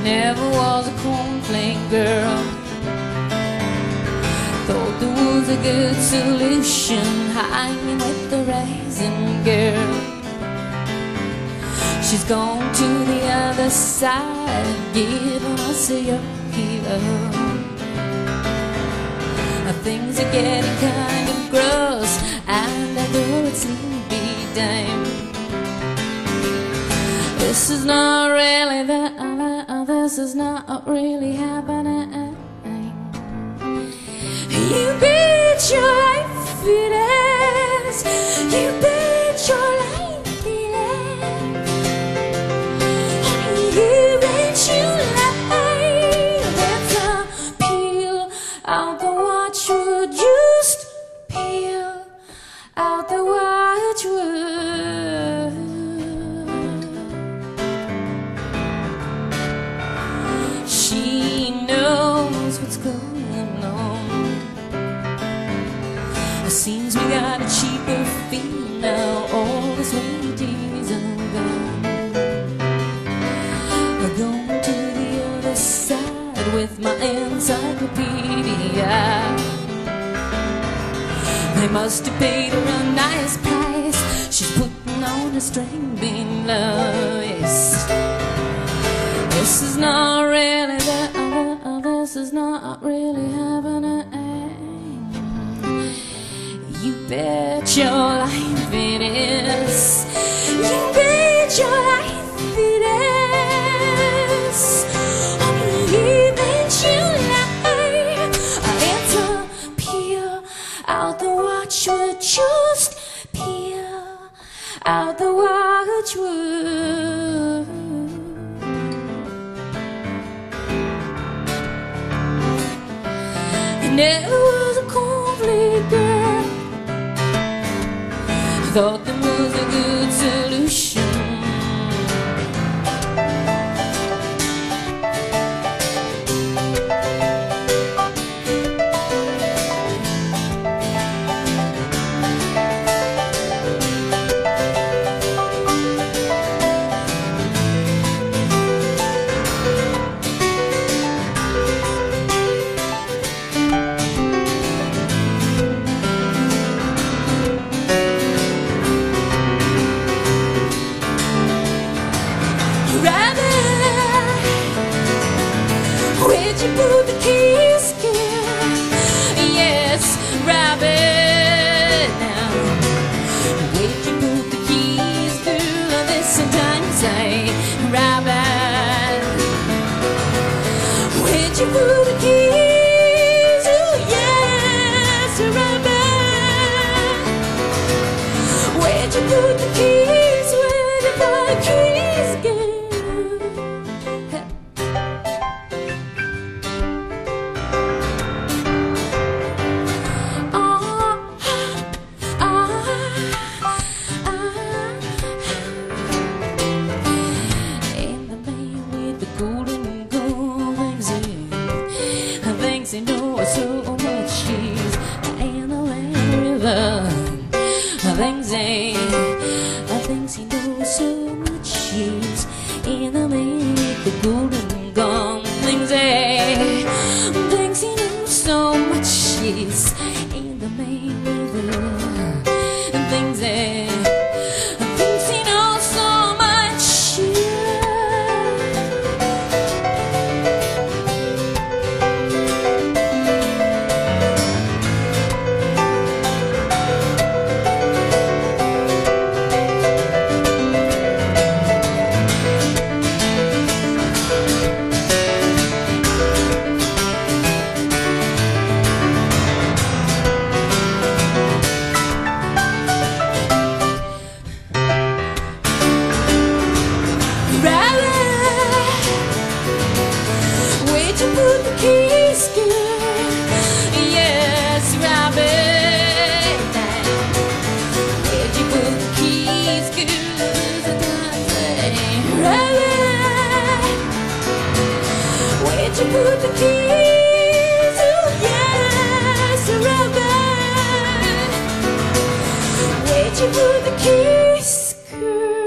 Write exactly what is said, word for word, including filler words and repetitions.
never was a cornflake girl. Thought there was a good solution, hanging with the raisin girl. She's gone to the other side, giving us a yo-yo. Things are getting kind of gross, and I know it's sleepy time. This is not really the uh, this is not really happening. You bet your life it is. You bet your life it is. You bet your life. That's a peel out the watchwood. Just peel out the watchwood. She knows what's going on. It seems we got a cheaper fee now. All this wages are gone. We're going to the other side with my encyclopedia. They must have paid her a nice price. She's putting on a string below. Yes. This is not really the uh, this is not really happening. You bet your life it is. You bet your life it is. You bet your life. It's a peel out the watchwood. Just peel out the watchwood. Never was a cornflake girl. Thought there was a good solution. Where'd you put the keys, girl? Yes, rabbit. Now, where'd you put the keys, girl? This sometimes say, rabbit. Where'd you put the keys? Oh, yes, rabbit. Where'd you put the keys? Where'd you put the keys, girl? They know so much she's in the land river. Things they, things he knows so much she's in the main with the golden gum. Things they, things he knows so much she's in the main river. Things they, things he knows so much she's. Where'd you put the keys, girl? Yes, rabbit. Where'd you put the keys, girl? Rabbit. Where'd you put the keys? Oh, yes, rabbit. Where'd you put the keys, girl?